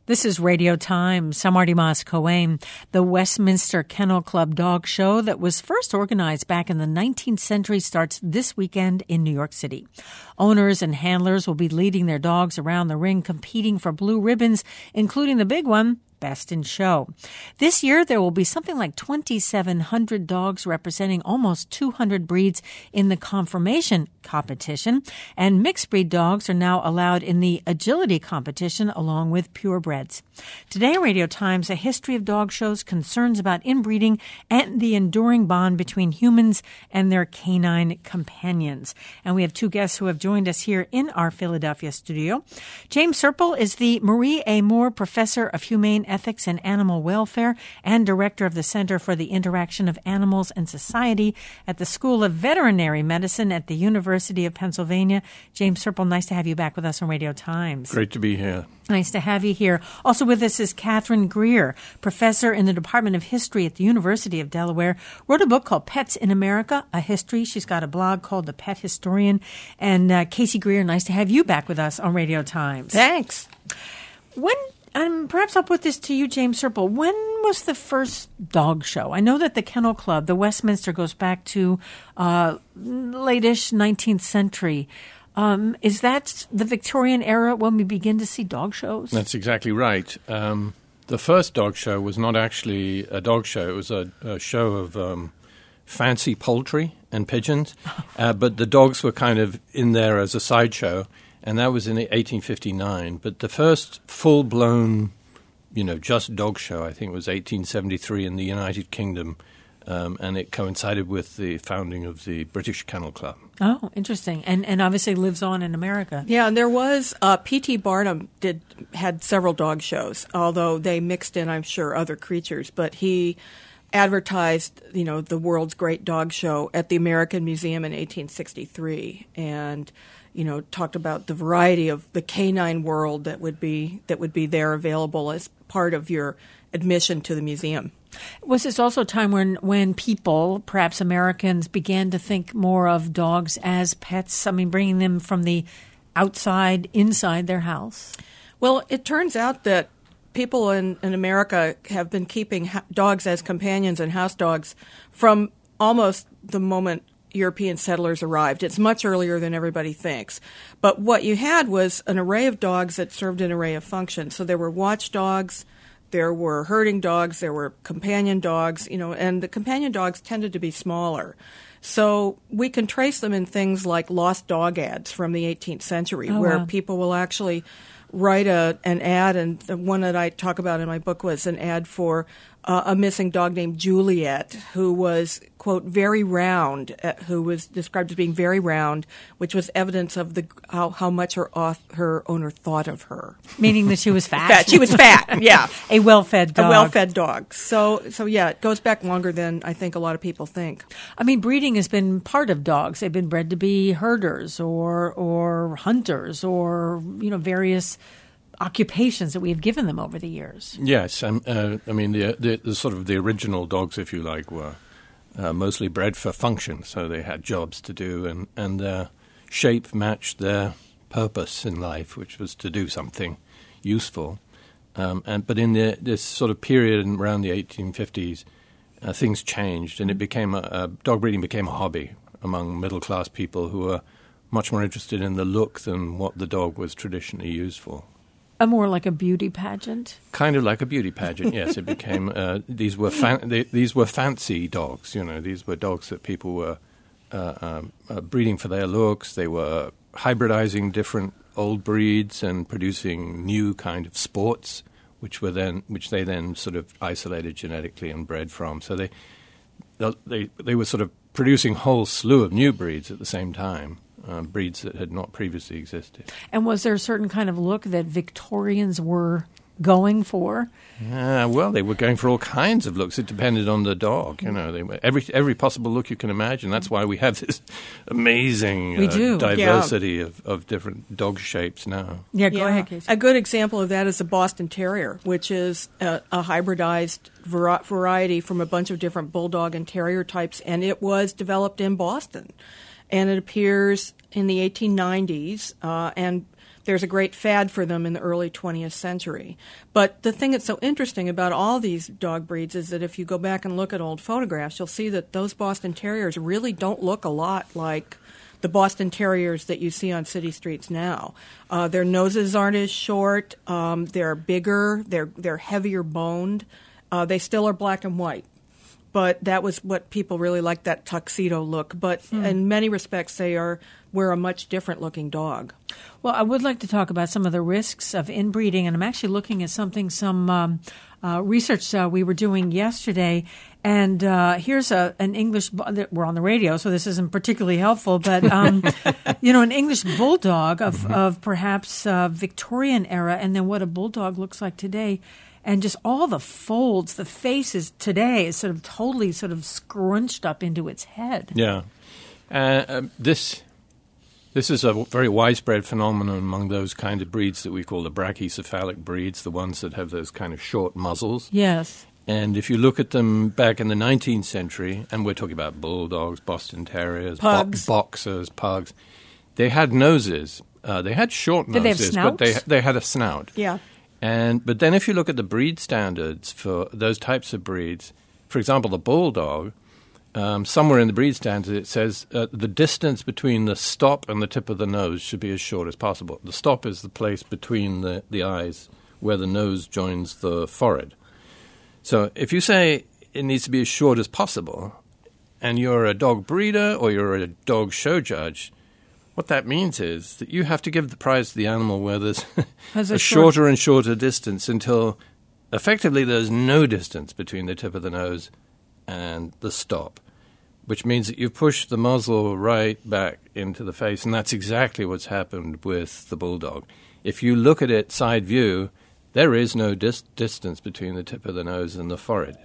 This is Radio Times. I'm Marty Moss-Coane. The Westminster Kennel Club Dog Show that was first organized back in the 19th century starts this weekend in New York City. Owners and handlers will be leading their dogs around the ring, competing for blue ribbons, including the big one, Best in Show. This year, there will be something like 2,700 dogs representing almost 200 breeds in the conformation competition, and mixed breed dogs are now allowed in the agility competition along with purebreds. Today, Radio Times, a history of dog shows, concerns about inbreeding, and the enduring bond between humans and their canine companions. And we have two guests who have joined us here in our Philadelphia studio. James Serpell is the Marie A. Moore Professor of Humane Ethics and Animal Welfare and Director of the Center for the Interaction of Animals and Society at the School of Veterinary Medicine at the University of Pennsylvania. James Serpell, nice to have you back with us on Radio Times. Great to be here. Nice to have you here. Also with us is Catherine Greer, professor in the Department of History at the University of Delaware, wrote a book called Pets in America, A History. She's got a blog called The Pet Historian. And Casey Greer, nice to have you back with us on Radio Times. Thanks. Perhaps I'll put this to you, James Serpell. When was the first dog show? I know that the Kennel Club, the Westminster, goes back to late-ish 19th century. Is that the Victorian era when we begin to see dog shows? That's exactly right. The first dog show was not actually a dog show. It was a show of fancy poultry and pigeons, but the dogs were kind of in there as a sideshow. And that was in 1859. But the first full-blown, just dog show, I think, was 1873 in the United Kingdom. And it coincided with the founding of the British Kennel Club. Oh, interesting. And obviously lives on in America. Yeah, and there was P.T. Barnum had several dog shows, although they mixed in, I'm sure, other creatures. But he advertised, the world's great dog show at the American Museum in 1863. And talked about the variety of the canine world that would be there available as part of your admission to the museum. Was this also a time when people, perhaps Americans, began to think more of dogs as pets? I mean, bringing them from the outside inside their house? Well, it turns out that people in America have been keeping dogs as companions and house dogs from almost the moment European settlers arrived. It's much earlier than everybody thinks. But what you had was an array of dogs that served an array of functions. So there were watchdogs, there were herding dogs, there were companion dogs, and the companion dogs tended to be smaller. So we can trace them in things like lost dog ads from the 18th century, where people will actually write an ad, and the one that I talk about in my book was an ad for a missing dog named Juliet, who was, quote, very round, who was described as being very round, which was evidence of how much her owner thought of her. Meaning that she was fat? She was fat, yeah. A well-fed dog. A well-fed dog. So yeah, it goes back longer than I think a lot of people think. I mean, breeding has been part of dogs. They've been bred to be herders or hunters or, various occupations that we have given them over the years. Yes, I mean the sort of the original dogs, if you like, were mostly bred for function, so they had jobs to do, and their shape matched their purpose in life, which was to do something useful. But in this sort of period around the 1850s, things changed, and it became dog breeding became a hobby among middle class people who were much more interested in the look than what the dog was traditionally used for. More like a beauty pageant? Kind of like a beauty pageant, yes. It became these were fancy dogs. These were dogs that people were breeding for their looks. They were hybridizing different old breeds and producing new kind of sports, which they then sort of isolated genetically and bred from. So they were sort of producing a whole slew of new breeds at the same time. Breeds that had not previously existed. And was there a certain kind of look that Victorians were going for? Well, they were going for all kinds of looks. It depended on the dog. They were every possible look you can imagine. That's why we have this amazing diversity of different dog shapes now. Yeah, go ahead, Casey. A good example of that is the Boston Terrier, which is a hybridized variety from a bunch of different bulldog and terrier types, and it was developed in Boston. And it appears in the 1890s, and there's a great fad for them in the early 20th century. But the thing that's so interesting about all these dog breeds is that if you go back and look at old photographs, you'll see that those Boston Terriers really don't look a lot like the Boston Terriers that you see on city streets now. Their noses aren't as short. They're bigger. They're heavier boned. They still are black and white. But that was what people really liked, that tuxedo look. But in many respects, we're a much different-looking dog. Well, I would like to talk about some of the risks of inbreeding, and I'm actually looking at some research we were doing yesterday. And here's an English – we're on the radio, so this isn't particularly helpful. But, an English bulldog of perhaps Victorian era, and then what a bulldog looks like today. And just all the folds, the faces today is sort of totally sort of scrunched up into its head. Yeah. This is a very widespread phenomenon among those kind of breeds that we call the brachycephalic breeds, the ones that have those kind of short muzzles. Yes. And if you look at them back in the 19th century, and we're talking about bulldogs, Boston Terriers, pugs. Boxers, pugs, they had noses. They had short noses. Did they have snouts? But they had a snout. Yeah. But then if you look at the breed standards for those types of breeds, for example, the bulldog, somewhere in the breed standards it says the distance between the stop and the tip of the nose should be as short as possible. The stop is the place between the eyes where the nose joins the forehead. So if you say it needs to be as short as possible, and you're a dog breeder or you're a dog show judge, what that means is that you have to give the prize to the animal where there's a shorter and shorter distance until effectively there's no distance between the tip of the nose and the stop, which means that you've pushed the muzzle right back into the face, and that's exactly what's happened with the bulldog. If you look at it side view, there is no distance between the tip of the nose and the forehead.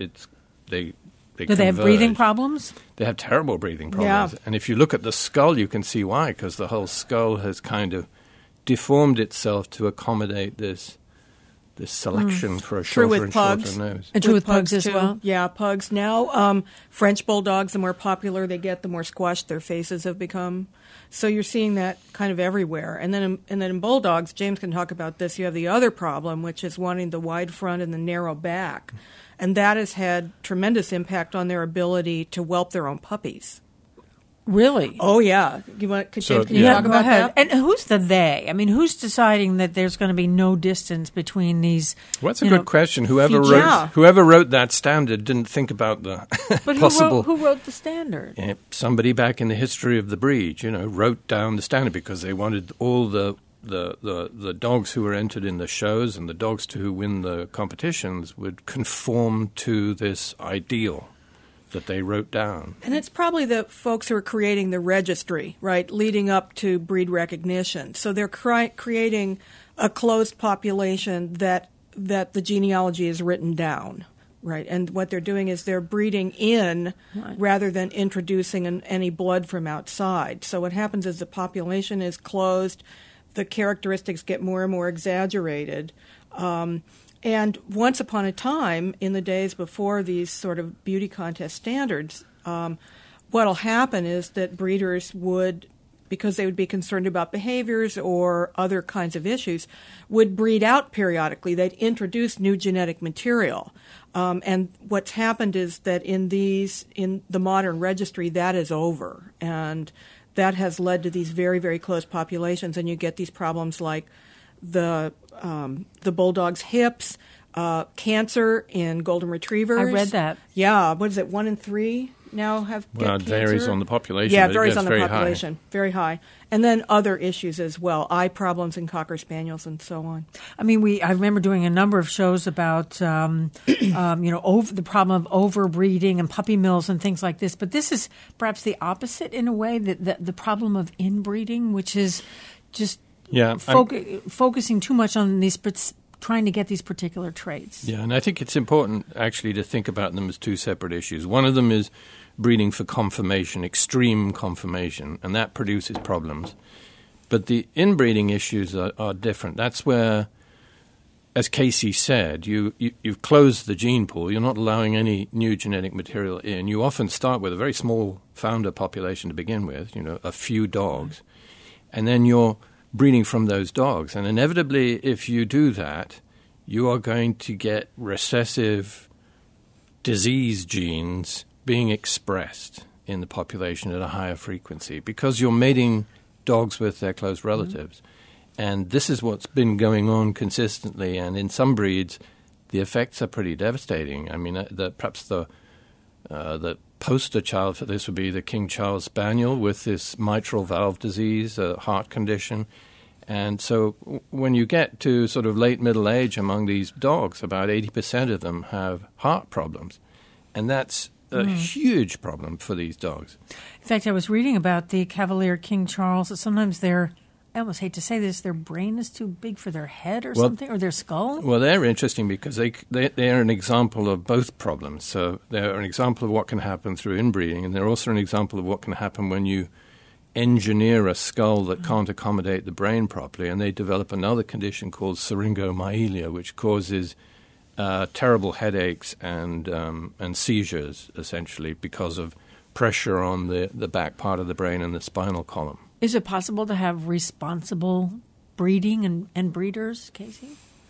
Do they have breathing problems? They have terrible breathing problems. Yeah. And if you look at the skull, you can see why, because the whole skull has kind of deformed itself to accommodate this selection for a shorter and shorter nose. And true with pugs as well? Yeah, pugs. Now, French bulldogs, the more popular they get, the more squashed their faces have become. So you're seeing that kind of everywhere. And then in bulldogs, James can talk about this, you have the other problem, which is wanting the wide front and the narrow back. And that has had tremendous impact on their ability to whelp their own puppies. Really? Oh, yeah. James, can you talk go about ahead. that? And who's the they? I mean, who's deciding that there's going to be no distance between these? Well, that's a good question. Whoever wrote that standard didn't think about the but possible. Who wrote the standard? Somebody back in the history of the breed, wrote down the standard because they wanted all the dogs who were entered in the shows and the dogs who win the competitions would conform to this ideal that they wrote down. And it's probably the folks who are creating the registry, right, leading up to breed recognition. So they're creating a closed population that the genealogy is written down, right? And what they're doing is they're breeding in rather than introducing any blood from outside. So what happens is the population is closed, the characteristics get more and more exaggerated. And once upon a time, in the days before these sort of beauty contest standards, what will happen is that breeders would, because they would be concerned about behaviors or other kinds of issues, would breed out periodically. They'd introduce new genetic material. And what's happened is that in the modern registry, that is over. And that has led to these very, very close populations, and you get these problems like the bulldog's hips, cancer in golden retrievers. I read that. Yeah, what is it? 1 in 3 now get cancer. It varies on the population. Yeah, but it varies gets on the very population. High. Very high. And then other issues as well, eye problems in Cocker Spaniels and so on. I mean, I remember doing a number of shows about, the problem of overbreeding and puppy mills and things like this. But this is perhaps the opposite in a way, the problem of inbreeding, which is just focusing too much on these, trying to get these particular traits. Yeah, and I think it's important actually to think about them as two separate issues. One of them is breeding for conformation, extreme conformation, and that produces problems. But the inbreeding issues are different. That's where, as Casey said, you've closed the gene pool. You're not allowing any new genetic material in. You often start with a very small founder population to begin with, a few dogs, and then you're breeding from those dogs. And inevitably, if you do that, you are going to get recessive disease genes being expressed in the population at a higher frequency because you're mating dogs with their close relatives. And this is what's been going on consistently. And in some breeds, the effects are pretty devastating. I mean, perhaps the poster child for this would be the King Charles Spaniel with this mitral valve disease, a heart condition. And so when you get to sort of late middle age among these dogs, about 80% of them have heart problems. And that's a huge problem for these dogs. In fact, I was reading about the Cavalier King Charles that sometimes I almost hate to say this, their brain is too big for their head or something, or their skull? Well, they're interesting because they're an example of both problems. So they're an example of what can happen through inbreeding, and they're also an example of what can happen when you engineer a skull that can't accommodate the brain properly, and they develop another condition called syringomyelia, which causes terrible headaches and seizures, essentially, because of pressure on the back part of the brain and the spinal column. Is it possible to have responsible breeding and breeders, Casey?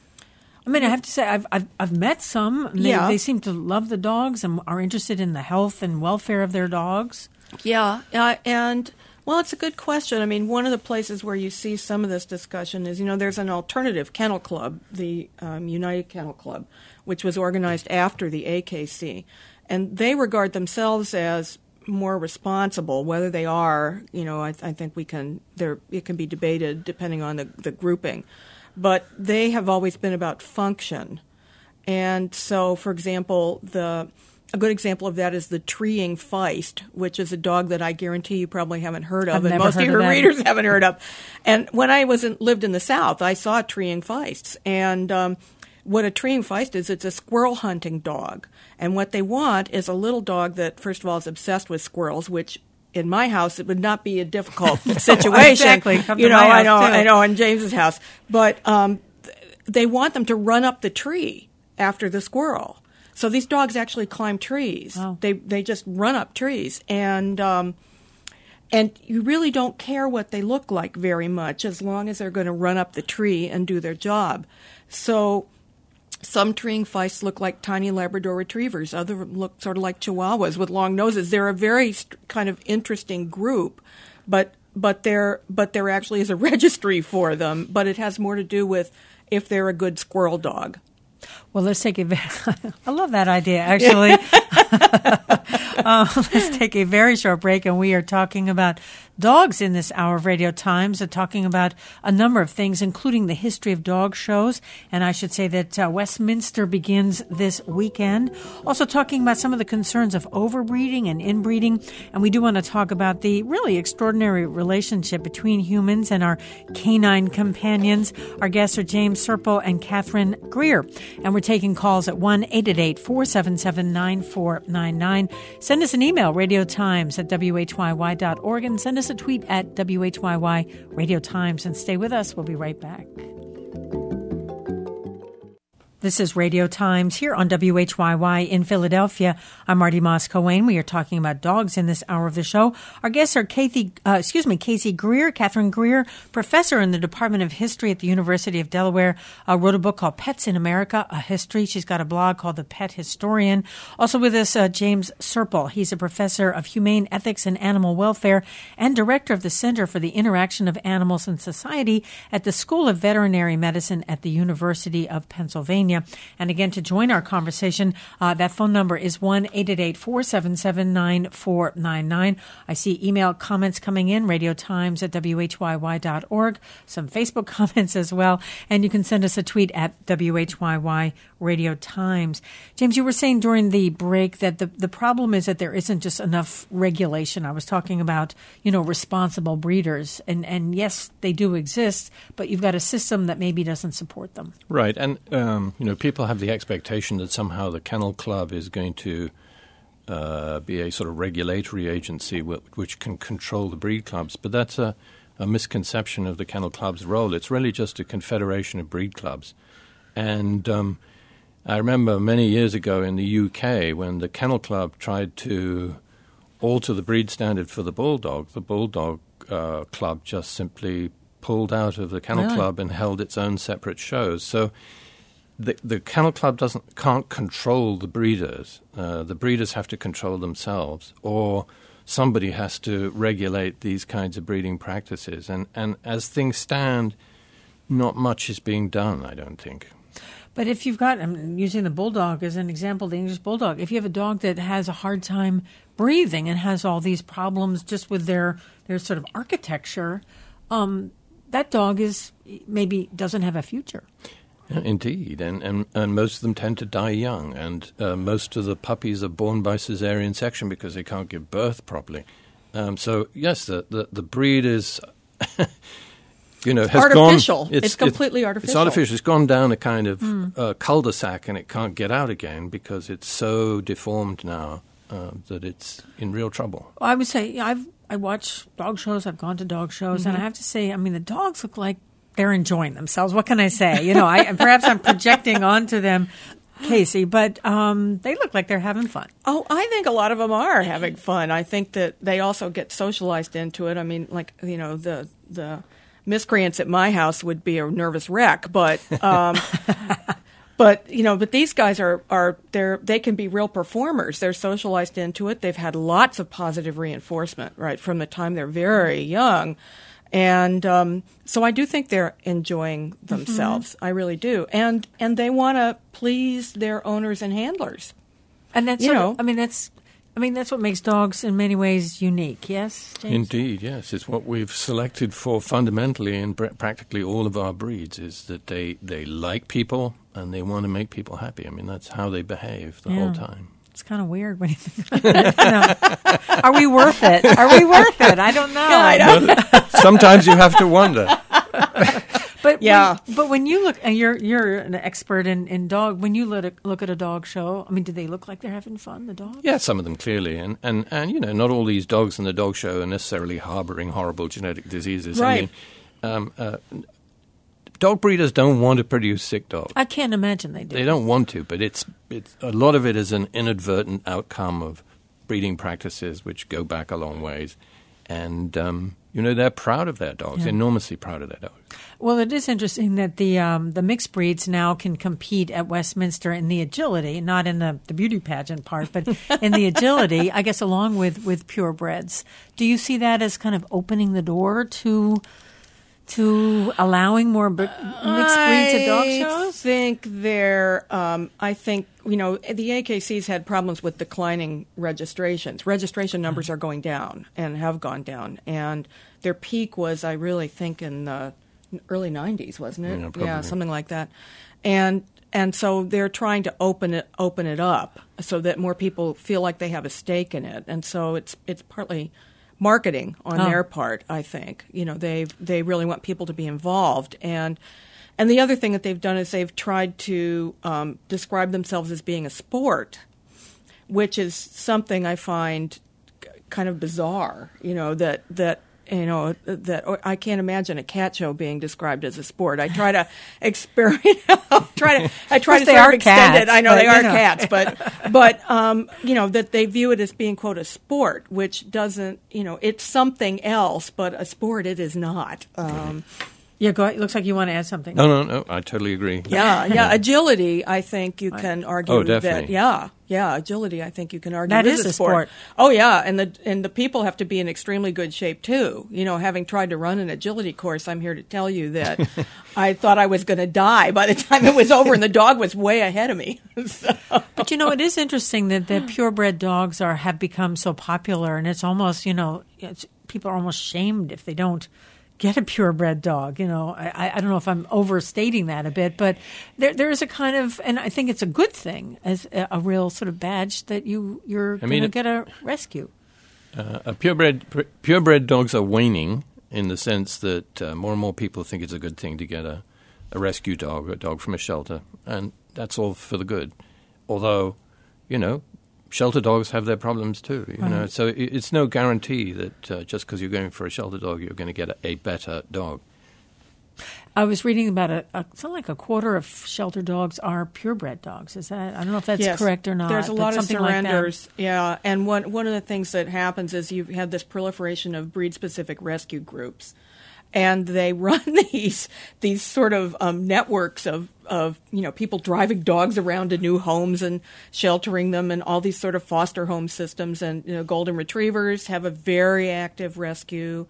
I mean, I have to say, I've met some. They seem to love the dogs and are interested in the health and welfare of their dogs. Yeah, and well, it's a good question. I mean, one of the places where you see some of this discussion is, there's an alternative kennel club, the United Kennel Club, which was organized after the AKC, and they regard themselves as more responsible. Whether they are, I think it can be debated depending on the grouping, but they have always been about function. And so, for example, a good example of that is the treeing feist, which is a dog that I guarantee you probably haven't heard of, and most of your readers haven't heard of. And when I lived in the South, I saw treeing feists. And what a treeing feist is, it's a squirrel hunting dog. And what they want is a little dog that, first of all, is obsessed with squirrels, which in my house it would not be a difficult situation. Exactly. I know, in James's house. But they want them to run up the tree after the squirrel. So these dogs actually climb trees. Wow. They just run up trees, and you really don't care what they look like very much as long as they're going to run up the tree and do their job. So some treeing feists look like tiny Labrador retrievers. Others look sort of like Chihuahuas with long noses. They're a very kind of interesting group, but there actually is a registry for them. But it has more to do with if they're a good squirrel dog. Well, let's take I love that idea, actually. Let's take a very short break, and we are talking about dogs in this hour of Radio Times, talking about a number of things, including the history of dog shows. And I should say that Westminster begins this weekend. Also talking about some of the concerns of overbreeding and inbreeding. And we do want to talk about the really extraordinary relationship between humans and our canine companions. Our guests are James Serpell and Catherine Greer. And we're taking calls at 1-888-477-9499. Send us an email, radiotimes@whyy.org, and send us a tweet at WHYY Radio Times. And stay with us. We'll be right back. This is Radio Times here on WHYY in Philadelphia. I'm Marty Moss-Coane. We are talking about dogs in this hour of the show. Our guests are Casey Greer, Catherine Greer, professor in the Department of History at the University of Delaware, wrote a book called Pets in America, A History. She's got a blog called The Pet Historian. Also with us, James Serpell. He's a professor of humane ethics and animal welfare and director of the Center for the Interaction of Animals and Society at the School of Veterinary Medicine at the University of Pennsylvania. And again, to join our conversation, that phone number is 1-888-477-9499. I see email comments coming in, radiotimes@whyy.org, some Facebook comments as well, and you can send us a tweet at WHYY Radio Times. James, you were saying during the break that the problem is that there isn't just enough regulation. I was talking about, responsible breeders, and yes, they do exist, but you've got a system that maybe doesn't support them. Right, and people have the expectation that somehow the Kennel Club is going to be a sort of regulatory agency which can control the breed clubs, but that's a misconception of the Kennel Club's role. It's really just a confederation of breed clubs. And I remember many years ago in the UK when the Kennel Club tried to alter the breed standard for the Bulldog Club just simply pulled out of the Kennel Really? Club and held its own separate shows. So the Kennel Club can't control the breeders. The breeders have to control themselves, or somebody has to regulate these kinds of breeding practices. And as things stand, not much is being done, I don't think. But if you've got, I'm using the bulldog as an example, the English bulldog, if you have a dog that has a hard time breathing and has all these problems just with their sort of architecture, that dog maybe doesn't have a future. Yeah, indeed, and most of them tend to die young, and most of the puppies are born by cesarean section because they can't give birth properly. So yes, the breed is... has artificial. Gone, it's completely artificial. It's artificial. It's gone down a kind of cul-de-sac, and it can't get out again because it's so deformed now that it's in real trouble. I would say I watch dog shows. I've gone to dog shows, and I have to say, I mean, the dogs look like they're enjoying themselves. What can I say? Perhaps I'm projecting onto them, Casey, but they look like they're having fun. Oh, I think a lot of them are having fun. I think that they also get socialized into it. I mean, the miscreants at my house would be a nervous wreck, but but these guys they can be real performers. They're socialized into it. They've had lots of positive reinforcement right from the time they're very young, and so I do think they're enjoying themselves. I really do, and they want to please their owners and handlers. And that's that's what makes dogs in many ways unique, yes, James? Indeed, yes. It's what we've selected for fundamentally in practically all of our breeds, is that they like people and they want to make people happy. I mean, that's how they behave the whole time. It's kind of weird when you think about it. Are we worth it? Are we worth it? I don't know. I know. Sometimes you have to wonder. But yeah. But when you look, and you're an expert in dog. When you look at a dog show, I mean, do they look like they're having fun? The dogs? Yeah, some of them clearly, and not all these dogs in the dog show are necessarily harboring horrible genetic diseases. Right. I mean, dog breeders don't want to produce sick dogs. I can't imagine they do. They don't want to, but it's a lot of it is an inadvertent outcome of breeding practices which go back a long ways, and they're proud of their dogs, enormously proud of their dogs. Well, it is interesting that the mixed breeds now can compete at Westminster in the agility, not in the beauty pageant part, but in the agility, I guess, along with purebreds. Do you see that as kind of opening the door to allowing more mixed breeds at dog shows? I think the AKC's had problems with declining registrations. Registration numbers are going down and have gone down, and their peak was, I really think, in the early 90s, wasn't it? Yeah, probably. Yeah, something like that. And so they're trying to open it up so that more people feel like they have a stake in it, and so it's partly marketing on their part, I think. They really want people to be involved. And the other thing that they've done is they've tried to describe themselves as being a sport, which is something I find kind of bizarre, that I can't imagine a cat show being described as a sport. I try to experiment. I try to sort of extend it. I know they are cats, but that they view it as being, quote, a sport, which doesn't, it's something else, but a sport it is not. Yeah, go ahead. It looks like you want to add something. No, I totally agree. Yeah. Agility, I think you can argue Oh, definitely. that. Yeah, agility, I think you can argue that is a sport. Oh, yeah, and the people have to be in extremely good shape too. Having tried to run an agility course, I'm here to tell you that I thought I was going to die by the time it was over, and the dog was way ahead of me. So. But it is interesting that the purebred dogs have become so popular, and it's almost people are almost shamed if they don't get a purebred dog. I don't know if I'm overstating that a bit, but there is a kind of, and I think it's a good thing, as a real sort of badge that you're going to get a rescue. Purebred dogs are waning in the sense that more and more people think it's a good thing to get a rescue dog, a dog from a shelter, and that's all for the good. Although, shelter dogs have their problems too, Right. So it's no guarantee that just because you're going for a shelter dog, you're going to get a better dog. I was reading about something like a quarter of shelter dogs are purebred dogs. Is that? I don't know if that's correct or not. There's a lot of surrenders, like and one of the things that happens is you've had this proliferation of breed-specific rescue groups. and they run these sort of networks of people driving dogs around to new homes and sheltering them, and all these sort of foster home systems. And golden retrievers have a very active rescue.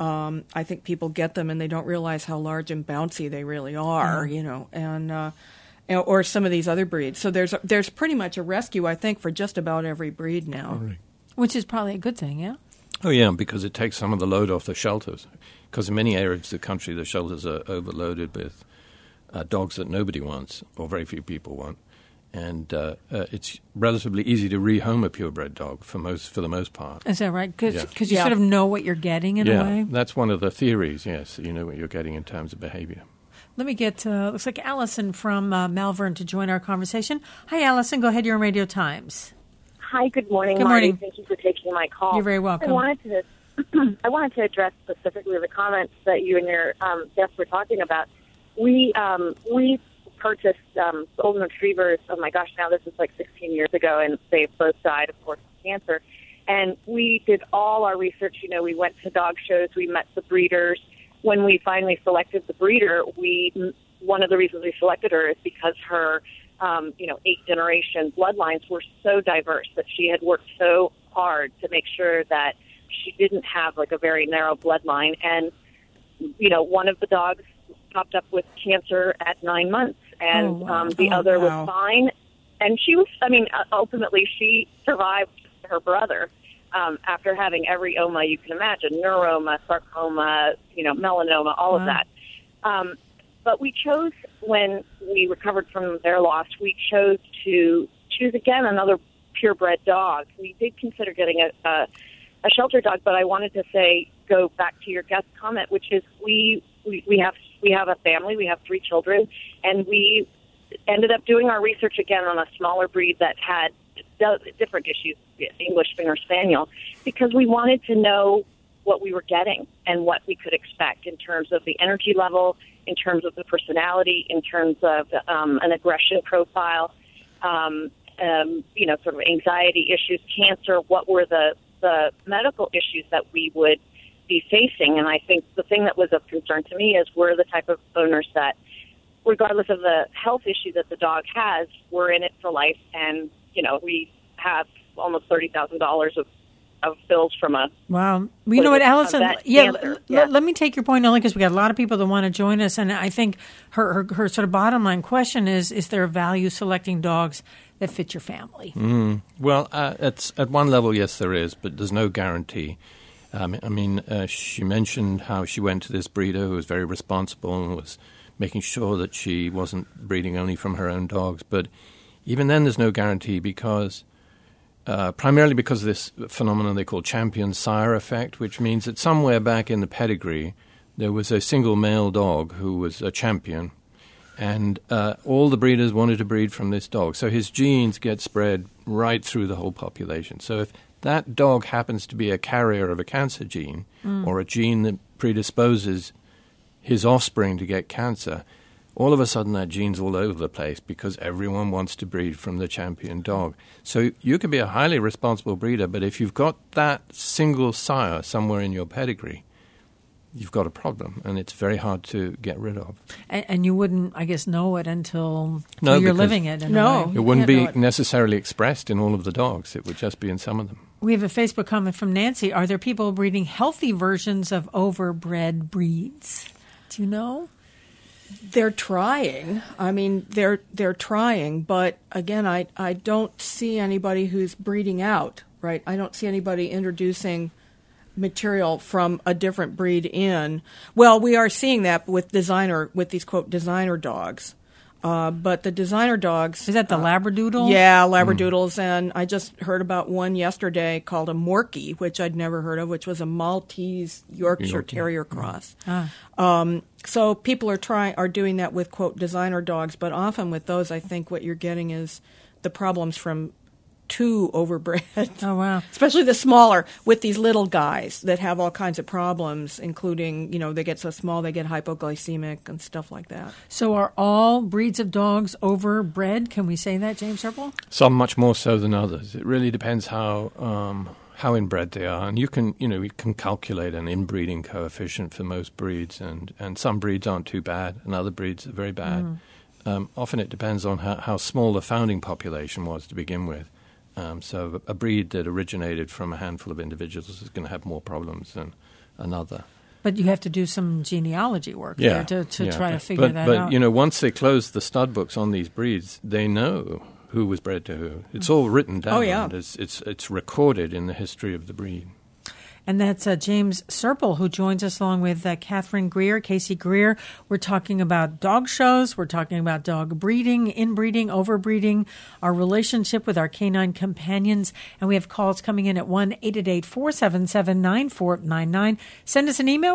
I think people get them and they don't realize how large and bouncy they really are, and or some of these other breeds. So there's pretty much a rescue, I think, for just about every breed now. Right. Which is probably a good thing, yeah? Oh, yeah, because it takes some of the load off the shelters. Because in many areas of the country, the shelters are overloaded with dogs that nobody wants, or very few people want. And it's relatively easy to rehome a purebred dog for the most part. Is that right? Because Yeah. you sort of know what you're getting in a way? Yeah, that's one of the theories, yes. You know what you're getting in terms of behavior. Let me get, looks like Allison from Malvern to join our conversation. Hi, Allison. Go ahead. You're on Radio Times. Hi, good morning, Good Marty. morning. Thank you for taking my call. You're very welcome. I wanted to address specifically the comments that you and your guests were talking about. We purchased golden retrievers. Oh my gosh, now this is like 16 years ago, and they both died, of course, of cancer. And we did all our research. We went to dog shows. We met the breeders. When we finally selected the breeder, one of the reasons we selected her is because her 8-generation bloodlines were so diverse that she had worked so hard to make sure that she didn't have like a very narrow bloodline. And, one of the dogs popped up with cancer at 9 months, and the other was fine. And she was, ultimately she survived her brother after having every oma you can imagine, neuroma, sarcoma, melanoma, all of that. But we chose, when we recovered from their loss, we chose to choose again another purebred dog. We did consider getting a shelter dog, but I wanted to go back to your guest comment, which is we have a family, we have 3 children, and we ended up doing our research again on a smaller breed that had different issues, English Springer Spaniel, because we wanted to know what we were getting and what we could expect in terms of the energy level, in terms of the personality, in terms of an aggression profile, sort of anxiety issues, cancer, what were the medical issues that we would be facing. And I think the thing that was of concern to me is we're the type of owners that, regardless of the health issue that the dog has, we're in it for life. And, we have almost $30,000 of bills from a... Wow. Well, you know what, Allison? Let me take your point only because we got a lot of people that want to join us. And I think her sort of bottom line question is there a value selecting dogs that fit your family? Well, at one level, yes, there is, but there's no guarantee. She mentioned how she went to this breeder who was very responsible and was making sure that she wasn't breeding only from her own dogs. But even then, there's no guarantee because, primarily because of this phenomenon they call champion sire effect, which means that somewhere back in the pedigree, there was a single male dog who was a champion, and all the breeders wanted to breed from this dog. So his genes get spread right through the whole population. So if that dog happens to be a carrier of a cancer gene or a gene that predisposes his offspring to get cancer, all of a sudden that gene's all over the place because everyone wants to breed from the champion dog. So you can be a highly responsible breeder, but if you've got that single sire somewhere in your pedigree, you've got a problem, and it's very hard to get rid of. And you wouldn't, I guess, know it until you're living it. No. It wouldn't be necessarily expressed in all of the dogs. It would just be in some of them. We have a Facebook comment from Nancy. Are there people breeding healthy versions of overbred breeds? Do you know? They're trying. They're trying, but again, I don't see anybody who's breeding out, right? I don't see anybody introducing material from a different breed in. Well, we are seeing that with these quote designer dogs. But the designer dogs... Is that the Labradoodle? Yeah, Labradoodles. And I just heard about one yesterday called a Morkie, which I'd never heard of, which was a Maltese Yorkshire Terrier cross. So people are doing that with, quote, designer dogs. But often with those, I think what you're getting is the problems from too overbred. Oh, wow. Especially the smaller, with these little guys that have all kinds of problems, including, they get so small they get hypoglycemic and stuff like that. So are all breeds of dogs overbred? Can we say that, James Serpel? Some much more so than others. It really depends how how inbred they are, and you can calculate an inbreeding coefficient for most breeds, and some breeds aren't too bad, and other breeds are very bad. Often it depends on how small the founding population was to begin with. So a breed that originated from a handful of individuals is going to have more problems than another. But you have to do some genealogy work there to try to figure that out. But, once they close the stud books on these breeds, they know who was bred to who. It's all written down. Oh, yeah. It's recorded in the history of the breed. And that's James Serpell, who joins us along with Catherine Greer, Casey Greer. We're talking about dog shows. We're talking about dog breeding, inbreeding, overbreeding, our relationship with our canine companions. And we have calls coming in at 1-888-477-9499. Send us an email,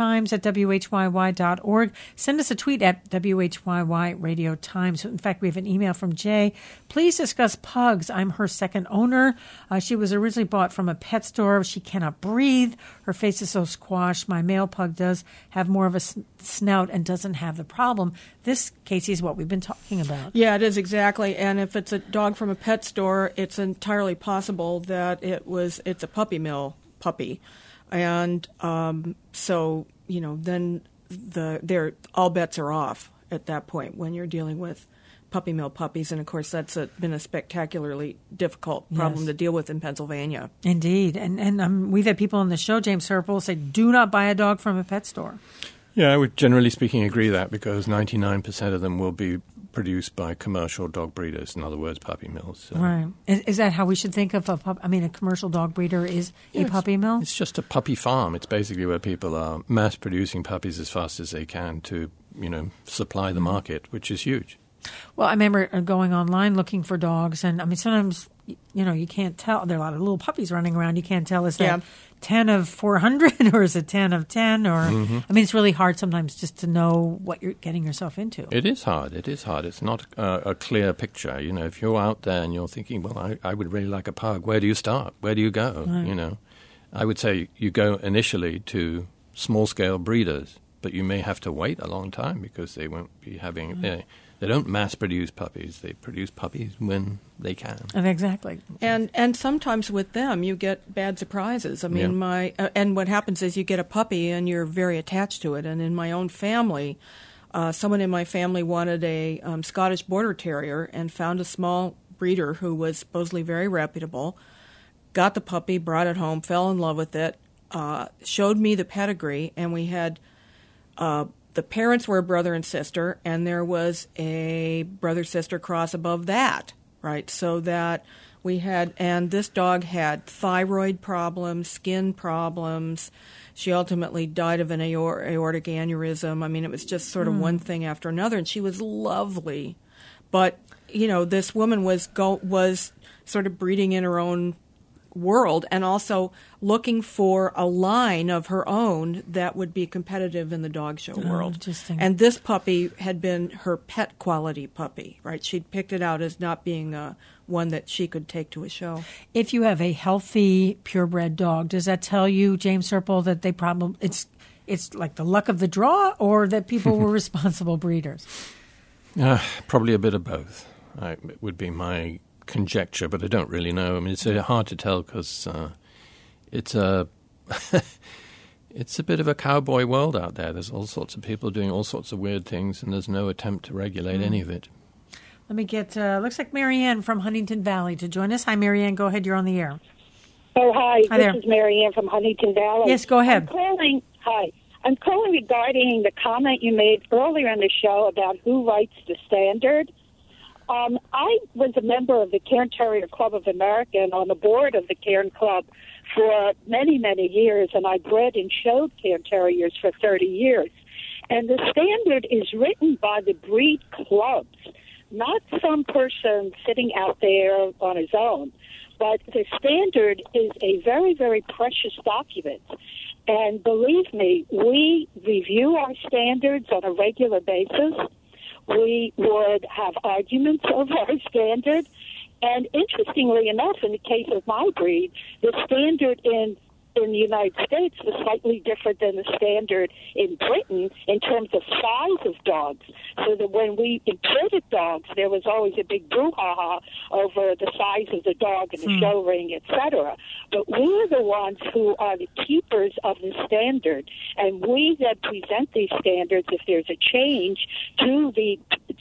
radiotimes@whyy.org. Send us a tweet at WHYY Radio Times. In fact, we have an email from Jay. Please discuss pugs. I'm her second owner. She was originally bought from a pet store. She cannot breathe. Her face is so squashed. My male pug does have more of a snout and doesn't have the problem. This, Casey, is what we've been talking about. Yeah, it is exactly. And if it's a dog from a pet store, it's entirely possible that it's a puppy mill puppy. And so, then all bets are off at that point when you're dealing with puppy mill puppies, and of course that's been a spectacularly difficult problem to deal with in Pennsylvania. Indeed, and we've had people on the show, James Serpell, say, do not buy a dog from a pet store. Yeah, I would generally speaking agree that, because 99% of them will be produced by commercial dog breeders, in other words, puppy mills. So. Right. Is that how we should think of a commercial dog breeder is a puppy mill? It's just a puppy farm. It's basically where people are mass producing puppies as fast as they can to, supply the market, which is huge. Well, I remember going online looking for dogs, and sometimes, you can't tell. There are a lot of little puppies running around. You can't tell, is that 10 of 400 or is it 10 of 10? Or it's really hard sometimes just to know what you're getting yourself into. It is hard. It's not a clear picture. If you're out there and you're thinking, well, I would really like a pug, where do you start? Where do you go? Right. I would say you go initially to small-scale breeders, but you may have to wait a long time because they won't be having They don't mass-produce puppies. They produce puppies when they can. Exactly. And sometimes with them, you get bad surprises. And what happens is you get a puppy and you're very attached to it. And in my own family, someone in my family wanted a Scottish Border Terrier and found a small breeder who was supposedly very reputable, got the puppy, brought it home, fell in love with it, showed me the pedigree, and we had... the parents were a brother and sister, and there was a brother-sister cross above that, right? So that we had, and this dog had thyroid problems, skin problems. She ultimately died of an aortic aneurysm. It was just sort of one thing after another, and she was lovely. But, this woman was sort of breeding in her own world and also looking for a line of her own that would be competitive in the dog show world. Interesting. And this puppy had been her pet quality puppy, right? She'd picked it out as not being one that she could take to a show. If you have a healthy, purebred dog, does that tell you, James Serpell, that it's like the luck of the draw, or that people were responsible breeders? Probably a bit of both. It would be my conjecture, but I don't really know. It's hard to tell because it's a it's a bit of a cowboy world out there. There's all sorts of people doing all sorts of weird things, and there's no attempt to regulate any of it. Let me get, looks like Marianne from Huntington Valley to join us. Hi, Marianne. Go ahead. You're on the air. Oh, hi. Hi this there. is Marianne from Huntington Valley. Yes, go ahead. I'm calling regarding the comment you made earlier in the show about who writes the standard. I was a member of the Cairn Terrier Club of America and on the board of the Cairn Club for many, many years, and I bred and showed Cairn Terriers for 30 years. And the standard is written by the breed clubs, not some person sitting out there on his own. But the standard is a very, very precious document. And believe me, we review our standards on a regular basis. We would have arguments over our standard. And interestingly enough, in the case of my breed, the standard in in the United States was slightly different than the standard in Britain in terms of size of dogs. So that when we imported dogs, there was always a big brouhaha over the size of the dog and the show ring, etc. But we're the ones who are the keepers of the standard, and we then present these standards if there's a change to the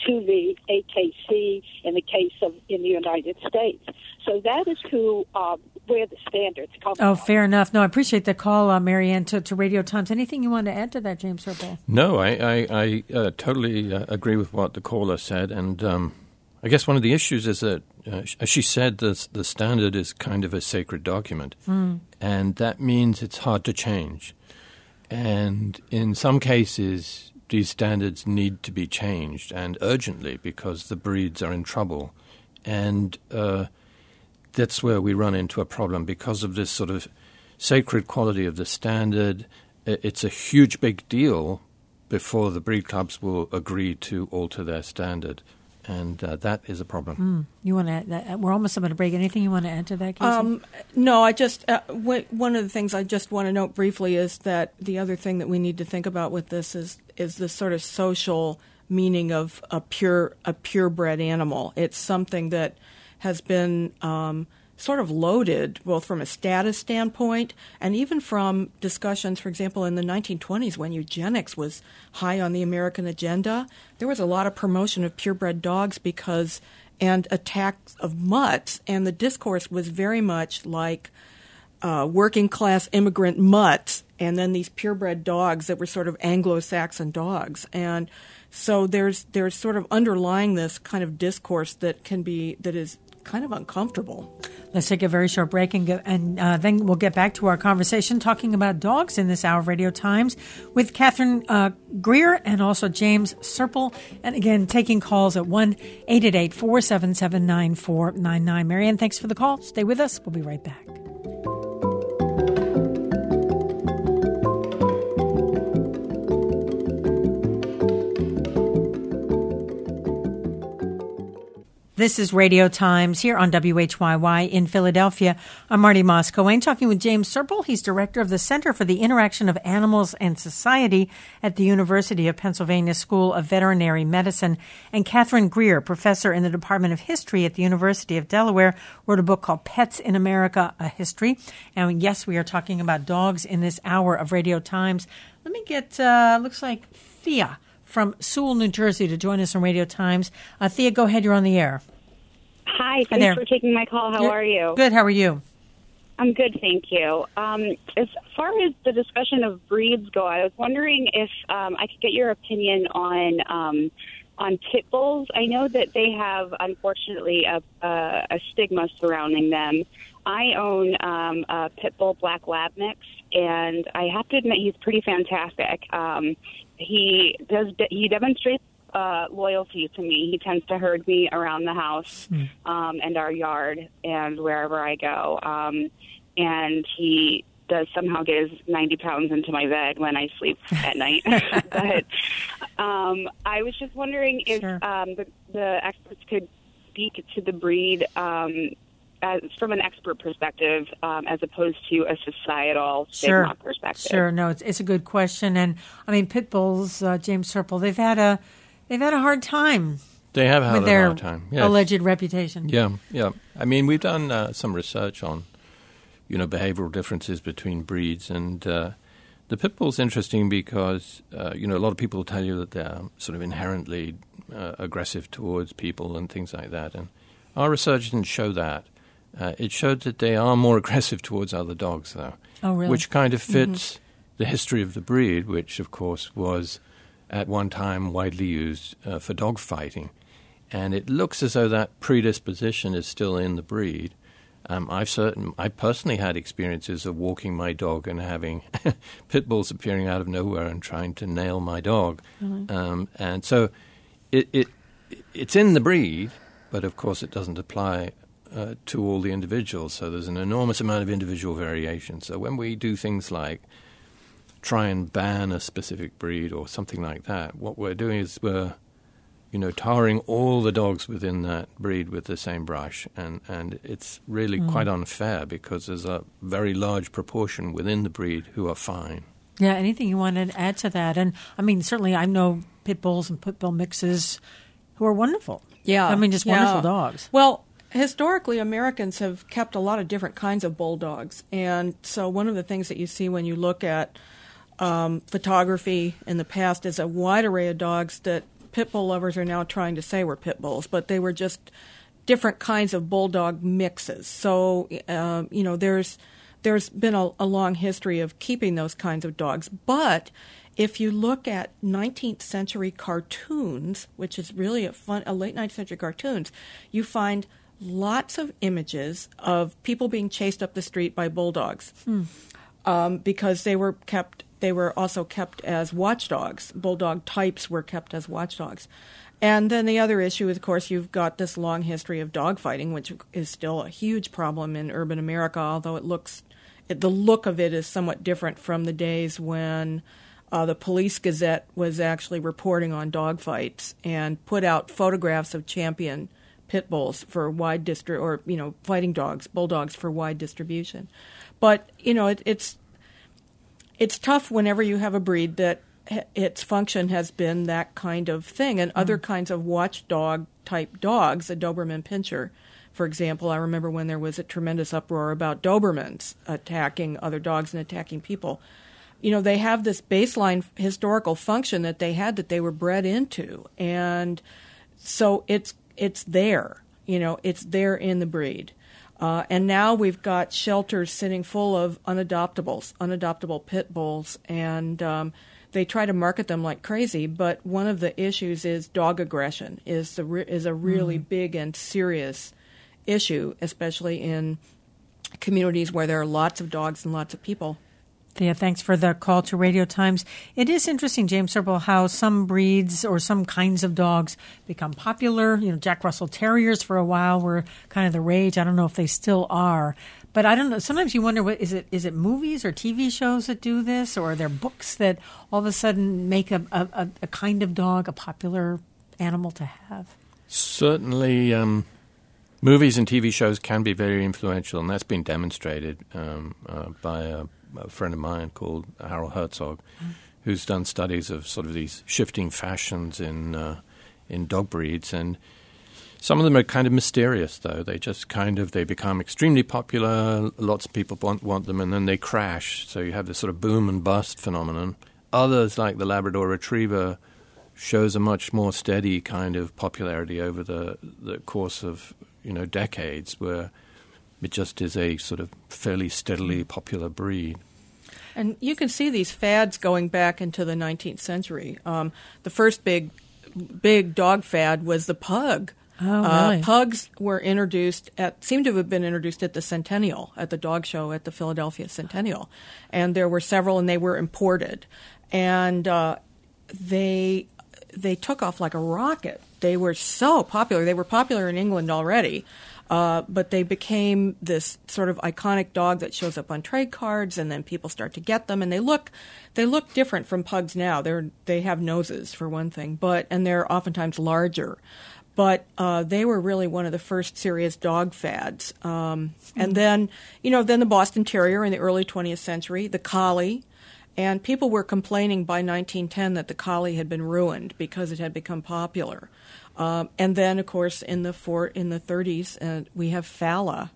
AKC in the United States. So that is where the standards come from. Oh, fair enough. No, I appreciate the call, Marianne, to Radio Times. Anything you want to add to that, James Serpell? No, I totally agree with what the caller said. And I guess one of the issues is that, as she said, the standard is kind of a sacred document. And that means it's hard to change. And in some cases, these standards need to be changed, and urgently, because the breeds are in trouble. And that's where we run into a problem because of this sort of sacred quality of the standard. It's a huge, big deal before the breed clubs will agree to alter their standard. And that is a problem. You want to add that? We're almost about to break. Anything you want to add to that, Casey? No, I just one of the things I just want to note briefly is that the other thing that we need to think about with this is the sort of social meaning of a purebred animal. It's something that has been sort of loaded, both from a status standpoint and even from discussions, for example, in the 1920s when eugenics was high on the American agenda. There was a lot of promotion of purebred dogs and attacks of mutts, and the discourse was very much like working-class immigrant mutts and then these purebred dogs that were sort of Anglo-Saxon dogs. And so there's sort of underlying this kind of discourse that is kind of uncomfortable. Let's take a very short break and then we'll get back to our conversation talking about dogs in this hour of Radio Times with Catherine Greer and also James Serpell. And again, taking calls at 1-888-477-9499. Marianne, thanks for the call. Stay with us. We'll be right back. This is Radio Times here on WHYY in Philadelphia. I'm Marty Moss-Coane talking with James Serpell. He's director of the Center for the Interaction of Animals and Society at the University of Pennsylvania School of Veterinary Medicine. And Catherine Greer, professor in the Department of History at the University of Delaware, wrote a book called Pets in America, A History. And yes, we are talking about dogs in this hour of Radio Times. Let me get, looks like Thea from Sewell, New Jersey, to join us on Radio Times. Thea, go ahead. You're on the air. Hi, thanks for taking my call. How are you? Good. How are you? I'm good, thank you. As far as the discussion of breeds go, I was wondering if I could get your opinion on pit bulls. I know that they have, unfortunately, a stigma surrounding them. I own a pit bull black lab mix, and I have to admit he's pretty fantastic. He demonstrates loyalty to me. He tends to herd me around the house and our yard and wherever I go. And he does somehow get his 90 pounds into my bed when I sleep at night. But I was just wondering if the experts could speak to the breed from an expert perspective as opposed to a societal stigma perspective. Sure. No, it's a good question. And, I mean, pit bulls, James Serpell, they've had a hard time. They have had with a their hard time. Yes. Alleged reputation. Yeah. I mean, we've done some research on, behavioral differences between breeds, and the pit bull's interesting because, a lot of people tell you that they're sort of inherently aggressive towards people and things like that. And our research didn't show that. It showed that they are more aggressive towards other dogs, though. Oh, really? Which kind of fits the history of the breed, which, of course, was at one time widely used for dog fighting. And it looks as though that predisposition is still in the breed. I personally had experiences of walking my dog and having pit bulls appearing out of nowhere and trying to nail my dog. Mm-hmm. And so it's in the breed, but of course it doesn't apply to all the individuals. So there's an enormous amount of individual variation. So when we do things like try and ban a specific breed or something like that, what we're doing is we're tarring all the dogs within that breed with the same brush, and it's really quite unfair because there's a very large proportion within the breed who are fine. Yeah, anything you want to add to that? And I mean, certainly I know pit bulls and pit bull mixes who are wonderful. Yeah. I mean, just wonderful dogs. Well, historically, Americans have kept a lot of different kinds of bulldogs. And so one of the things that you see when you look at photography in the past is a wide array of dogs that pit bull lovers are now trying to say were pit bulls, but they were just different kinds of bulldog mixes. So, there's been a long history of keeping those kinds of dogs. But if you look at 19th century cartoons, which is really a late 19th century cartoons, you find lots of images of people being chased up the street by bulldogs because they were also kept as watchdogs. Bulldog types were kept as watchdogs. And then the other issue is, of course, you've got this long history of dogfighting, which is still a huge problem in urban America, although the look of it is somewhat different from the days when the Police Gazette was actually reporting on dogfights and put out photographs of champion pit bulls for wide fighting dogs, bulldogs for wide distribution. But it's tough whenever you have a breed that its function has been that kind of thing, and other kinds of watchdog type dogs, a Doberman Pinscher, for example. I remember when there was a tremendous uproar about Dobermans attacking other dogs and attacking people. They have this baseline historical function that they had that they were bred into, and so it's there. It's there in the breed. And now we've got shelters sitting full of unadoptable pit bulls, and they try to market them like crazy. But one of the issues is dog aggression is a really big and serious issue, especially in communities where there are lots of dogs and lots of people. Thea, thanks for the call to Radio Times. It is interesting, James Serpell, how some breeds or some kinds of dogs become popular. Jack Russell Terriers for a while were kind of the rage. I don't know if they still are. But I don't know. Sometimes you wonder, is it movies or TV shows that do this, or are there books that all of a sudden make a kind of dog a popular animal to have? Certainly, movies and TV shows can be very influential, and that's been demonstrated by a friend of mine called Harold Herzog, who's done studies of sort of these shifting fashions in dog breeds, and some of them are kind of mysterious, though. They become extremely popular. Lots of people want them, and then they crash. So you have this sort of boom and bust phenomenon. Others, like the Labrador Retriever, shows a much more steady kind of popularity over the course of decades, where it just is a sort of fairly steadily popular breed. And you can see these fads going back into the 19th century. The first big dog fad was the pug. Oh, really? Pugs were seem to have been introduced at the Centennial, at the dog show at the Philadelphia Centennial. And there were several, and they were imported. And they took off like a rocket. They were so popular. They were popular in England already. But they became this sort of iconic dog that shows up on trade cards, and then people start to get them. And they look different from pugs now. They have noses, for one thing, and they're oftentimes larger. But they were really one of the first serious dog fads. And then the Boston Terrier in the early 20th century, the Collie. And people were complaining by 1910 that the Collie had been ruined because it had become popular. And then, of course, in the 30s, we have Fala.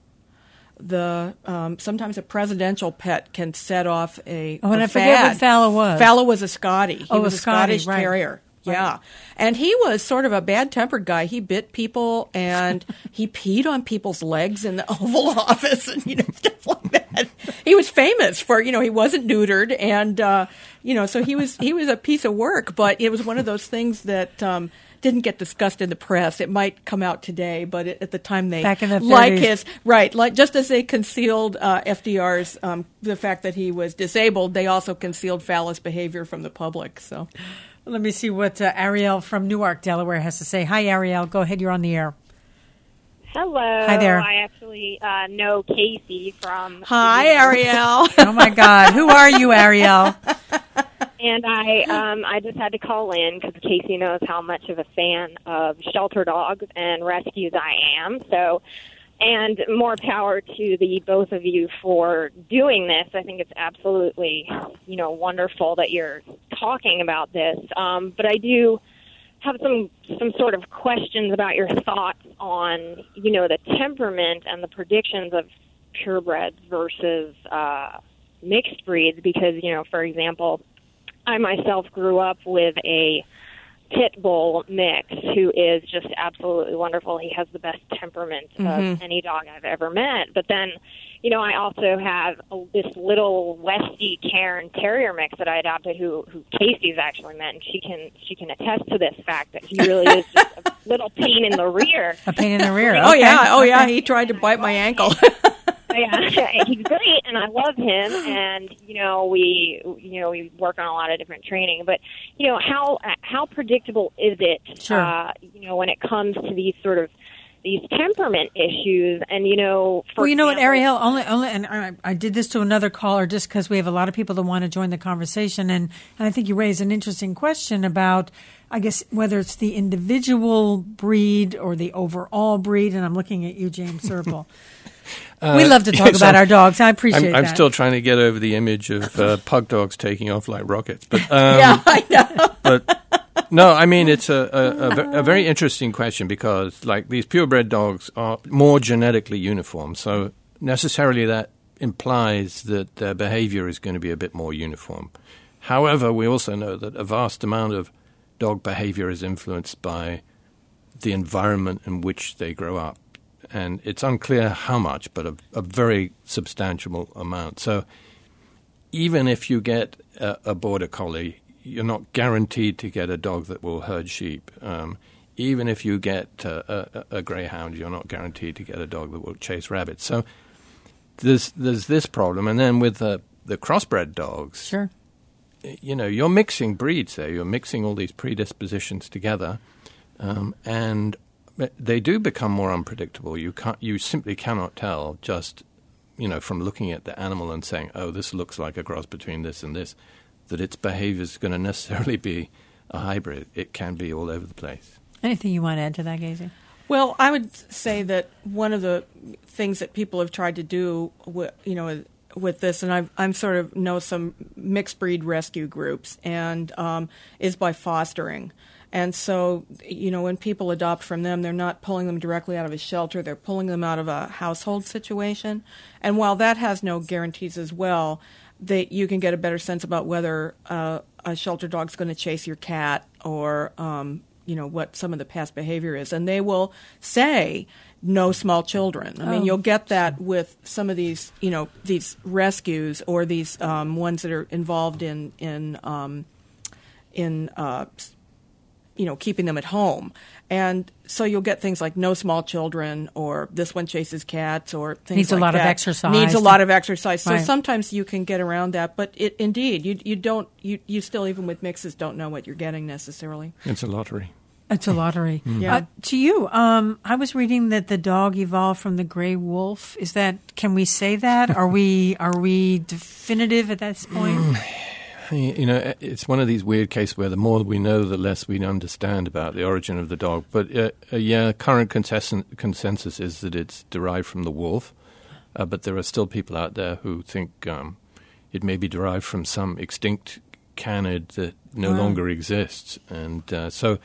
Sometimes a presidential pet can set off a and I fad. forget what Fala was. Fala was a Scottie. He was a Scottie, Scottish right. Terrier. Yeah. And he was sort of a bad-tempered guy. He bit people, and he peed on people's legs in the Oval Office and, stuff like that. He was famous for, he wasn't neutered, and, so he was a piece of work. But it was one of those things that didn't get discussed in the press. It might come out today, but at the time they... Back in the 30s. Just as they concealed FDR's, the fact that he was disabled, they also concealed Fala's behavior from the public, so... Let me see what Ariel from Newark, Delaware has to say. Hi, Ariel. Go ahead. You're on the air. Hello. Hi there. I actually know Casey from... Hi, Ariel. Oh, my God. Who are you, Ariel? And I just had to call in because Casey knows how much of a fan of shelter dogs and rescues I am. So, and more power to the both of you for doing this. I think it's absolutely, wonderful that you're talking about this. But I do have some sort of questions about your thoughts on, the temperament and the predictions of purebreds versus mixed breeds. Because, for example, I myself grew up with a pit bull mix who is just absolutely wonderful. He has the best temperament of any dog I've ever met. But then, I also have this little Westie Cairn Terrier mix that I adopted who Casey's actually met, and she can attest to this fact that he really is just a little pain in the rear. A pain in the rear. Oh, Okay. yeah. He tried to bite my ankle. Yeah, he's great, and I love him. And we work on a lot of different training. But how predictable is it? Sure. When it comes to these temperament issues, and Well, you know what, Ariel? Only, and I did this to another caller just because we have a lot of people that want to join the conversation, and I think you raised an interesting question about, I guess, whether it's the individual breed or the overall breed. And I'm looking at you, James Serple. We love to talk about our dogs. I appreciate that. I'm still trying to get over the image of pug dogs taking off like rockets. But Yeah, I know. But no, I mean, it's a very interesting question because, like, these purebred dogs are more genetically uniform. So necessarily that implies that their behavior is going to be a bit more uniform. However, we also know that a vast amount of dog behavior is influenced by the environment in which they grow up. And it's unclear how much, but a very substantial amount. So even if you get a border collie, you're not guaranteed to get a dog that will herd sheep. Even if you get a greyhound, you're not guaranteed to get a dog that will chase rabbits. So there's this problem. And then with the crossbred dogs, Sure. You're mixing breeds there. You're mixing all these predispositions together, and they do become more unpredictable. You simply cannot tell just, from looking at the animal and saying, oh, this looks like a cross between this and this, that its behavior is going to necessarily be a hybrid. It can be all over the place. Anything you want to add to that, Casey? Well, I would say that one of the things that people have tried to do, with this, and I'm sort of know some mixed breed rescue groups, and is by fostering. And so, when people adopt from them, they're not pulling them directly out of a shelter. They're pulling them out of a household situation. And while that has no guarantees as well, you can get a better sense about whether a shelter dog's going to chase your cat or, what some of the past behavior is. And they will say, no small children. I mean, you'll get that with some of these, these rescues or these ones that are involved in keeping them at home. And so you'll get things like no small children, or this one chases cats, or things Needs like a lot that. of exercise. Needs a lot of exercise. So Right. sometimes you can get around that. But you still, even with mixes, don't know what you're getting necessarily. It's a lottery. It's a lottery. Yeah. To you, I was reading that the dog evolved from the gray wolf. Can we say that? Are we definitive at this point? It's one of these weird cases where the more we know, the less we understand about the origin of the dog. But current consensus is that it's derived from the wolf. But there are still people out there who think it may be derived from some extinct canid that no longer exists. And so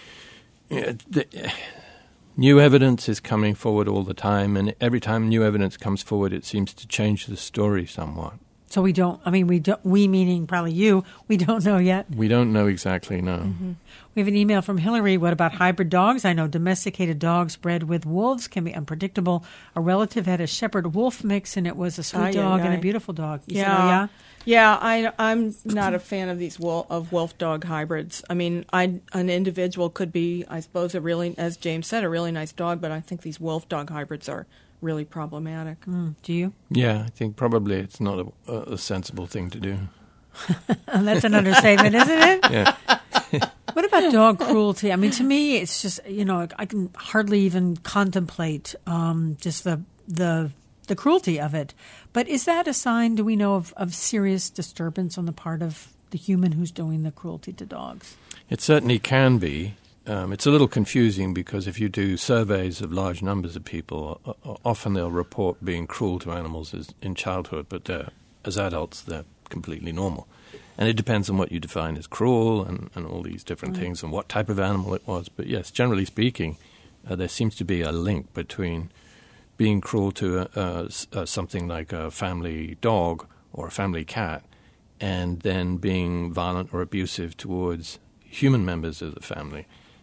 new evidence is coming forward all the time. And every time new evidence comes forward, it seems to change the story somewhat. So we don't, we meaning probably you, we don't know yet. We don't know exactly, no. Mm-hmm. We have an email from Hillary. What about hybrid dogs? I know domesticated dogs bred with wolves can be unpredictable. A relative had a shepherd wolf mix, and it was a sweet dog and a beautiful dog. You said, oh, yeah? Yeah, I'm not a fan of these wolf dog hybrids. I mean, an individual could be, I suppose, as James said, a really nice dog, but I think these wolf dog hybrids are really problematic. Do you? Yeah, I think probably it's not a sensible thing to do. That's an understatement, isn't it? Yeah. What about dog cruelty? I mean, to me, it's just, I can hardly even contemplate just the cruelty of it. But is that a sign, do we know, of serious disturbance on the part of the human who's doing the cruelty to dogs? It certainly can be. It's a little confusing because if you do surveys of large numbers of people, often they'll report being cruel to animals in childhood, but as adults they're completely normal. And it depends on what you define as cruel and all these different things and what type of animal it was. But yes, generally speaking, there seems to be a link between being cruel to something like a family dog or a family cat and then being violent or abusive towards human members of the family.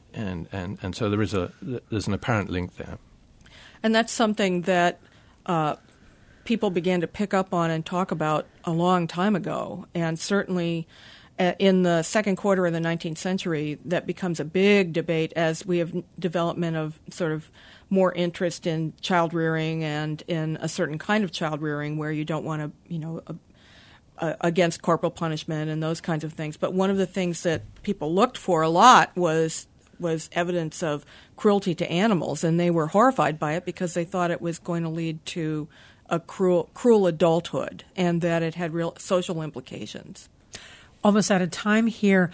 And so there's an apparent link there. And that's something that people began to pick up on and talk about a long time ago. And certainly in the second quarter of the 19th century, that becomes a big debate as we have development of sort of more interest in child rearing and in a certain kind of child rearing where you don't want to, against corporal punishment and those kinds of things. But one of the things that people looked for a lot was evidence of cruelty to animals, and they were horrified by it because they thought it was going to lead to a cruel adulthood and that it had real social implications. Almost out of time here.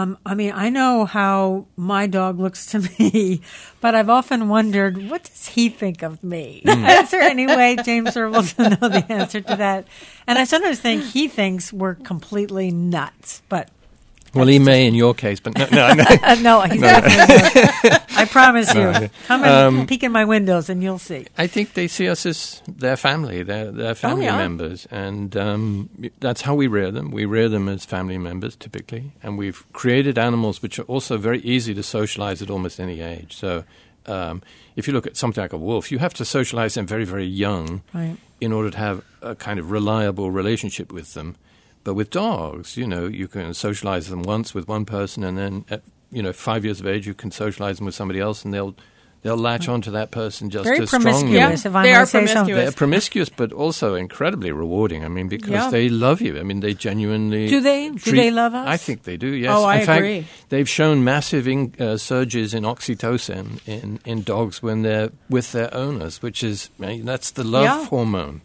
I know how my dog looks to me, but I've often wondered, what does he think of me? Is there any way, James Serpell, to know the answer to that? And I sometimes think he thinks we're completely nuts, but... Well, he may in your case, but no. No, he's definitely not. I promise you. Come and peek in my windows and you'll see. I think they see us as their family, their family members, and that's how we rear them. We rear them as family members, typically, and we've created animals which are also very easy to socialize at almost any age. So if you look at something like a wolf, you have to socialize them very, very young in order to have a kind of reliable relationship with them. But with dogs, you can socialize them once with one person, and then at 5 years of age, you can socialize them with somebody else, and they'll latch onto that person just as strongly. Very promiscuous, if I might say so. They're promiscuous, but also incredibly rewarding. I mean, because they love you. I mean, they genuinely do they? Do they love us? I think they do. Yes. Oh, I agree. In fact, they've shown massive surges in oxytocin in dogs when they're with their owners, which is that's the love hormone.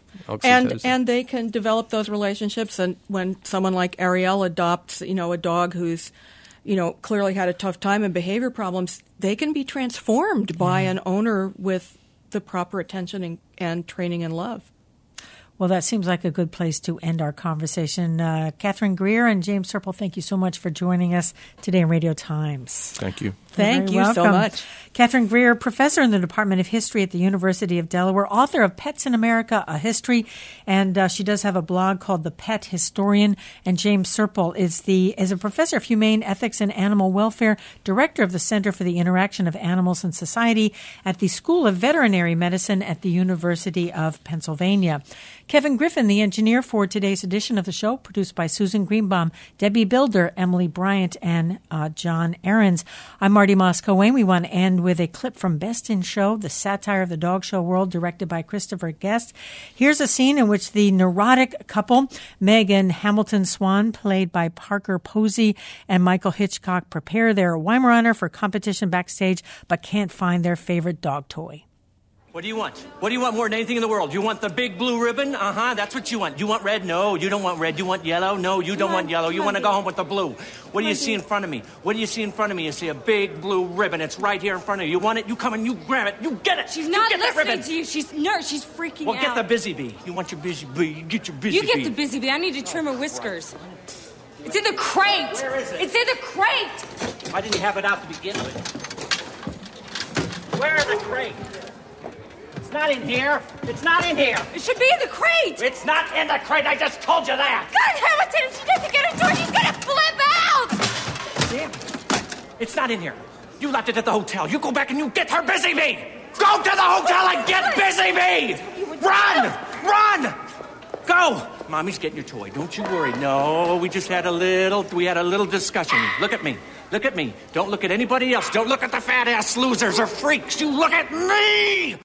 And they can develop those relationships, and when someone like Ariel adopts, a dog who's, clearly had a tough time and behavior problems, they can be transformed by an owner with the proper attention and training and love. Well, that seems like a good place to end our conversation. Catherine Greer and James Serpell, thank you so much for joining us today in Radio Times. Thank you. Thank you so much. Catherine Greer, professor in the Department of History at the University of Delaware, author of Pets in America, A History, and she does have a blog called The Pet Historian. And James Serpell is a professor of humane ethics and animal welfare, director of the Center for the Interaction of Animals and Society at the School of Veterinary Medicine at the University of Pennsylvania. Kevin Griffin, the engineer for today's edition of the show, produced by Susan Greenbaum, Debbie Builder, Emily Bryant, and John Ahrens. I'm Marty Moss-Coane. We want to end with a clip from Best in Show, the satire of the dog show world, directed by Christopher Guest. Here's a scene in which the neurotic couple, Meg and Hamilton Swan, played by Parker Posey and Michael Hitchcock, prepare their Weimaraner for competition backstage, but can't find their favorite dog toy. What do you want? What do you want more than anything in the world? You want the big blue ribbon? Uh-huh, that's what you want. You want red? No, you don't want red. You want yellow? No, you don't want yellow. You want to go home with the blue. What do you see in front of me? What do you see in front of me? You see a big blue ribbon. It's right here in front of you. You want it? You come and you grab it. You get it. She's not listening to you. She's freaking out. Well, get the busy bee. You want your busy bee. You get your busy bee. You get the busy bee. I need to trim her whiskers. It's in the crate. Where is it? It's in the crate. Why didn't you have it out to begin with? Where's the crate? It's not in here. It's not in here. It should be in the crate. It's not in the crate. I just told you that. God, Hamilton, she doesn't get her door. She's going to flip out. Damn it. It's not in here. You left it at the hotel. You go back and you get her busy bee. Go to the hotel and get busy bee. Run. Run. Go. Mommy's getting your toy. Don't you worry. No, we had a little discussion. Look at me. Look at me. Don't look at anybody else. Don't look at the fat-ass losers or freaks. You look at me!